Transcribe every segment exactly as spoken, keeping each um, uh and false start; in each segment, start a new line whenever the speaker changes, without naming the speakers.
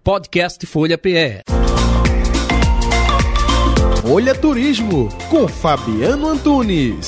Podcast Folha P E.
Folha Turismo, com Fabiano Antunes.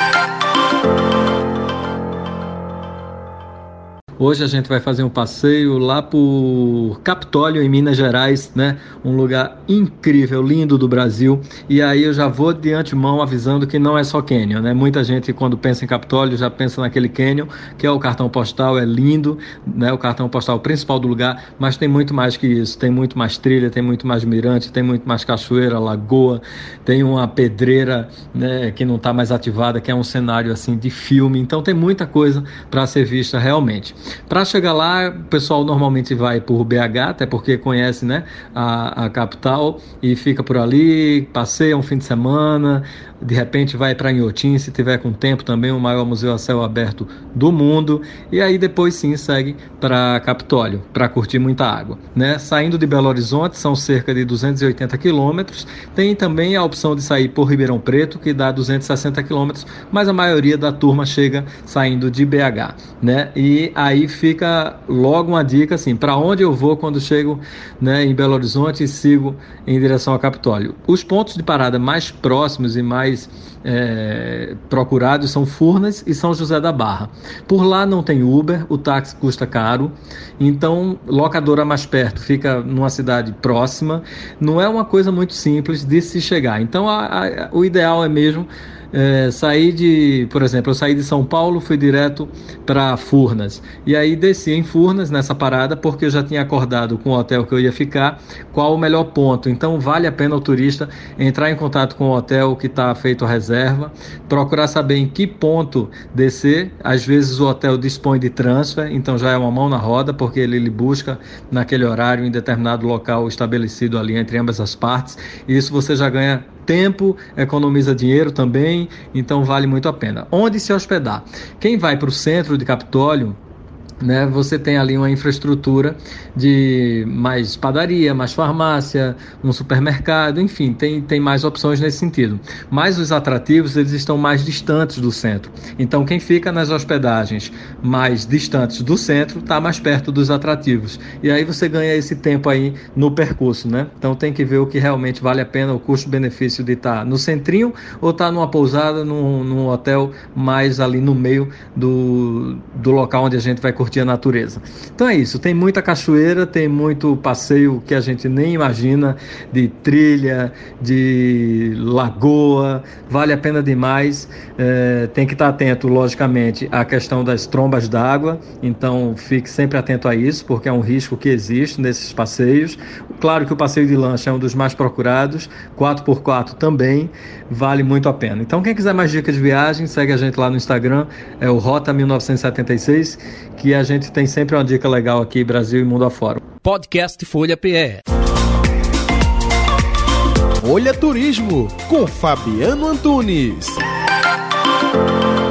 Hoje a gente vai fazer um passeio lá por Capitólio, em Minas Gerais, né? Um lugar incrível, lindo do Brasil. E aí eu já vou de antemão avisando que não é só cânion, né? Muita gente, quando pensa em Capitólio, já pensa naquele cânion, que é o cartão postal, é lindo, né? O cartão postal principal do lugar, mas tem muito mais que isso. Tem muito mais trilha, tem muito mais mirante, tem muito mais cachoeira, lagoa, tem uma pedreira, né, que não está mais ativada, que é um cenário assim de filme. Então tem muita coisa para ser vista realmente. Para chegar lá, o pessoal normalmente vai por B H, até porque conhece, né, a, a capital, e fica por ali, passeia um fim de semana, de repente vai para Inhotim, se tiver com tempo também, o maior museu a céu aberto do mundo, e aí depois sim segue para Capitólio, para curtir muita água, né? Saindo de Belo Horizonte, são cerca de duzentos e oitenta quilômetros, tem também a opção de sair por Ribeirão Preto, que dá duzentos e sessenta quilômetros, mas a maioria da turma chega saindo de B H, né? E aí fica logo uma dica assim, para onde eu vou quando chego, né, em Belo Horizonte e sigo em direção a Capitólio. Os pontos de parada mais próximos e mais é, procurados são Furnas e São José da Barra. Por lá não tem Uber, o táxi custa caro, então locadora mais perto fica numa cidade próxima, não é uma coisa muito simples de se chegar. Então a, a, o ideal é mesmo É, sair de, por exemplo, eu saí de São Paulo, fui direto para Furnas, e aí desci em Furnas nessa parada, porque eu já tinha acordado com o hotel que eu ia ficar, qual o melhor ponto. Então vale a pena o turista entrar em contato com o hotel que está feito a reserva, procurar saber em que ponto descer. Às vezes o hotel dispõe de transfer, então já é uma mão na roda, porque ele lhe busca naquele horário em determinado local estabelecido ali entre ambas as partes, e isso você já ganha tempo, economiza dinheiro também, então vale muito a pena. Onde se hospedar? Quem vai para o centro de Capitólio, né, você tem ali uma infraestrutura de mais padaria, mais farmácia, um supermercado, enfim, tem, tem mais opções nesse sentido. Mas os atrativos, eles estão mais distantes do centro. Então, quem fica nas hospedagens mais distantes do centro, está mais perto dos atrativos. E aí você ganha esse tempo aí no percurso, né? Então, tem que ver o que realmente vale a pena, o custo-benefício de estar no centrinho ou estar numa pousada, num, num hotel mais ali no meio do, do local onde a gente vai curtir a natureza. Então é isso, tem muita cachoeira, tem muito passeio que a gente nem imagina, de trilha, de lagoa, vale a pena demais. É, tem que estar atento, logicamente, à questão das trombas d'água, então fique sempre atento a isso, porque é um risco que existe nesses passeios. Claro que o passeio de lancha é um dos mais procurados, quatro por quatro também, vale muito a pena. Então quem quiser mais dicas de viagem, segue a gente lá no Instagram, é o Rota mil novecentos e setenta e seis, que a gente tem sempre uma dica legal aqui, Brasil e mundo afora.
Podcast Folha P E.
Folha Turismo, com Fabiano Antunes.